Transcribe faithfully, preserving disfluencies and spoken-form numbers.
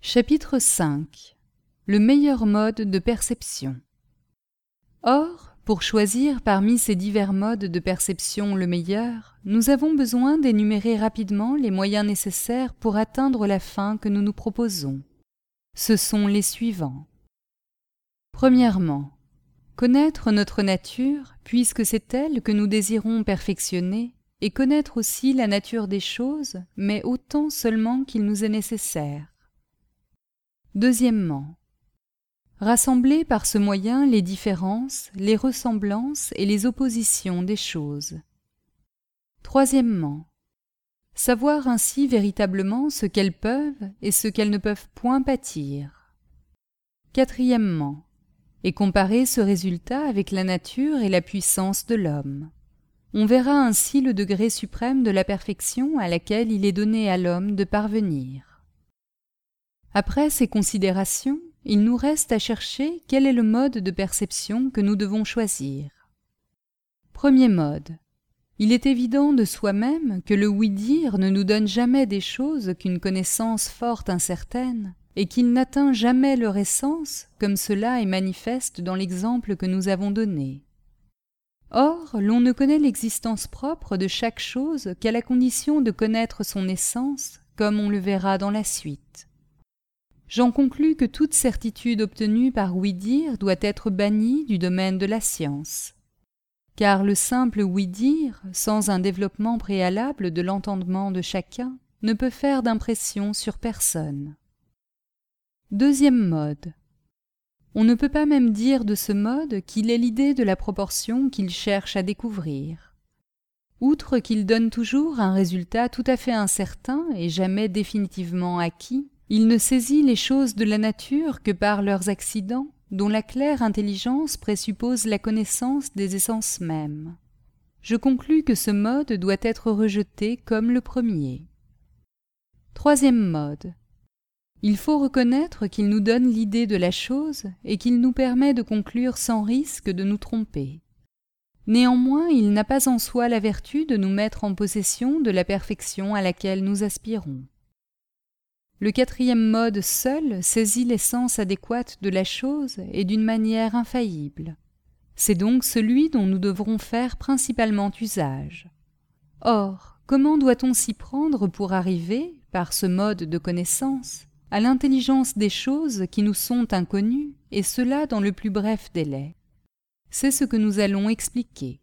Chapitre cinq. Le meilleur mode de perception. Or, pour choisir parmi ces divers modes de perception le meilleur, nous avons besoin d'énumérer rapidement les moyens nécessaires pour atteindre la fin que nous nous proposons. Ce sont les suivants. Premièrement, connaître notre nature, puisque c'est elle que nous désirons perfectionner, et connaître aussi la nature des choses, mais autant seulement qu'il nous est nécessaire. Deuxièmement, rassembler par ce moyen les différences, les ressemblances et les oppositions des choses. Troisièmement, savoir ainsi véritablement ce qu'elles peuvent et ce qu'elles ne peuvent point pâtir. Quatrièmement, et comparer ce résultat avec la nature et la puissance de l'homme. On verra ainsi le degré suprême de la perfection à laquelle il est donné à l'homme de parvenir. Après ces considérations, il nous reste à chercher quel est le mode de perception que nous devons choisir. Premier mode. Il est évident de soi-même que le oui-dire ne nous donne jamais des choses qu'une connaissance forte incertaine, et qu'il n'atteint jamais leur essence, comme cela est manifeste dans l'exemple que nous avons donné. Or, l'on ne connaît l'existence propre de chaque chose qu'à la condition de connaître son essence, comme on le verra dans la suite. J'en conclus que toute certitude obtenue par oui-dire doit être bannie du domaine de la science. Car le simple oui-dire, sans un développement préalable de l'entendement de chacun, ne peut faire d'impression sur personne. Deuxième mode. On ne peut pas même dire de ce mode qu'il est l'idée de la proportion qu'il cherche à découvrir. Outre qu'il donne toujours un résultat tout à fait incertain et jamais définitivement acquis, il ne saisit les choses de la nature que par leurs accidents, dont la claire intelligence présuppose la connaissance des essences mêmes. Je conclus que ce mode doit être rejeté comme le premier. Troisième mode. Il faut reconnaître qu'il nous donne l'idée de la chose et qu'il nous permet de conclure sans risque de nous tromper. Néanmoins, il n'a pas en soi la vertu de nous mettre en possession de la perfection à laquelle nous aspirons. Le quatrième mode seul saisit l'essence adéquate de la chose et d'une manière infaillible. C'est donc celui dont nous devrons faire principalement usage. Or, comment doit-on s'y prendre pour arriver, par ce mode de connaissance, à l'intelligence des choses qui nous sont inconnues, et cela dans le plus bref délai? C'est ce que nous allons expliquer.